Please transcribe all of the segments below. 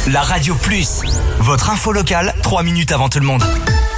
La Radio Plus, votre info locale, 3 minutes avant tout le monde.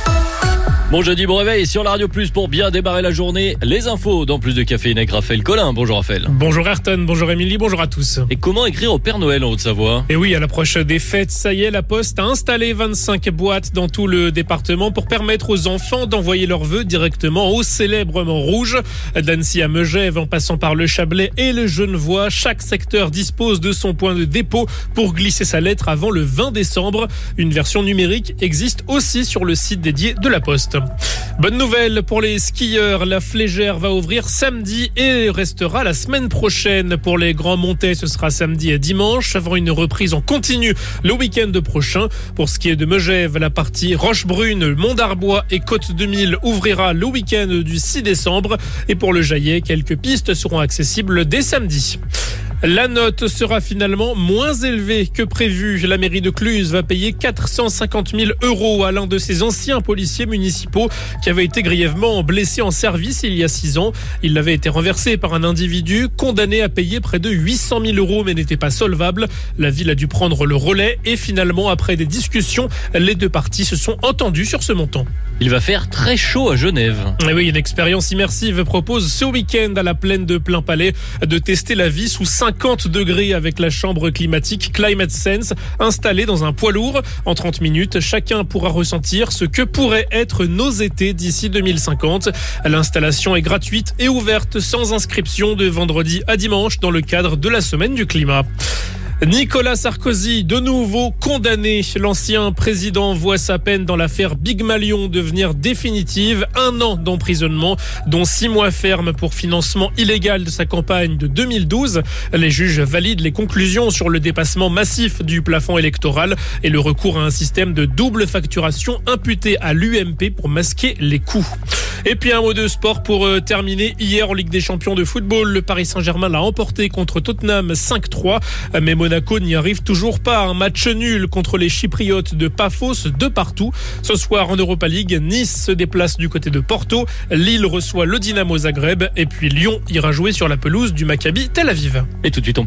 Bon jeudi, bon réveil sur la Radio Plus pour bien démarrer la journée. Les infos dans Plus de caféine avec Raphaël Collin. Bonjour Raphaël. Bonjour Ayrton, bonjour Émilie, bonjour à tous. Et comment écrire au Père Noël en Haute-Savoie ? Et oui, à l'approche des fêtes, ça y est, la Poste a installé 25 boîtes dans tout le département pour permettre aux enfants d'envoyer leurs vœux directement au célèbrement rouge. D'Annecy à Megève, en passant par le Chablais et le Genevois, chaque secteur dispose de son point de dépôt pour glisser sa lettre avant le 20 décembre. Une version numérique existe aussi sur le site dédié de la Poste. Bonne nouvelle pour les skieurs, la Flégère va ouvrir samedi et restera la semaine prochaine. Pour les grands montets, ce sera samedi et dimanche, avant une reprise en continu le week-end prochain. Pour ce qui est de Megève, la partie Rochebrune, Mont d'Arbois et Côte 2000 ouvrira le week-end du 6 décembre. Et pour le Jaillet, quelques pistes seront accessibles dès samedi. La note sera finalement moins élevée que prévu. La mairie de Cluses va payer 450 000 € à l'un de ses anciens policiers municipaux qui avait été grièvement blessé en service il y a 6 ans. Il avait été renversé par un individu condamné à payer près de 800 000 € mais n'était pas solvable. La ville a dû prendre le relais et finalement, après des discussions, les deux parties se sont entendues sur ce montant. Il va faire très chaud à Genève. Et oui, une expérience immersive propose ce week-end à la plaine de Plainpalais de tester la vie sous 50 degrés avec la chambre climatique Climate Sense installée dans un poids lourd. En 30 minutes, chacun pourra ressentir ce que pourraient être nos étés d'ici 2050. L'installation est gratuite et ouverte sans inscription de vendredi à dimanche dans le cadre de la semaine du climat. Nicolas Sarkozy, de nouveau condamné. L'ancien président voit sa peine dans l'affaire Big Malion devenir définitive. 1 an d'emprisonnement, dont 6 mois ferme pour financement illégal de sa campagne de 2012. Les juges valident les conclusions sur le dépassement massif du plafond électoral et le recours à un système de double facturation imputé à l'UMP pour masquer les coûts. Et puis un mot de sport pour terminer. Hier en Ligue des Champions de football, le Paris Saint-Germain l'a emporté contre Tottenham 5-3. Mais Monaco n'y arrive toujours pas. Un match nul contre les Chypriotes de Paphos, 2-2. Ce soir en Europa League, Nice se déplace du côté de Porto. Lille reçoit le Dynamo Zagreb. Et puis Lyon ira jouer sur la pelouse du Maccabi Tel Aviv. Et tout de suite on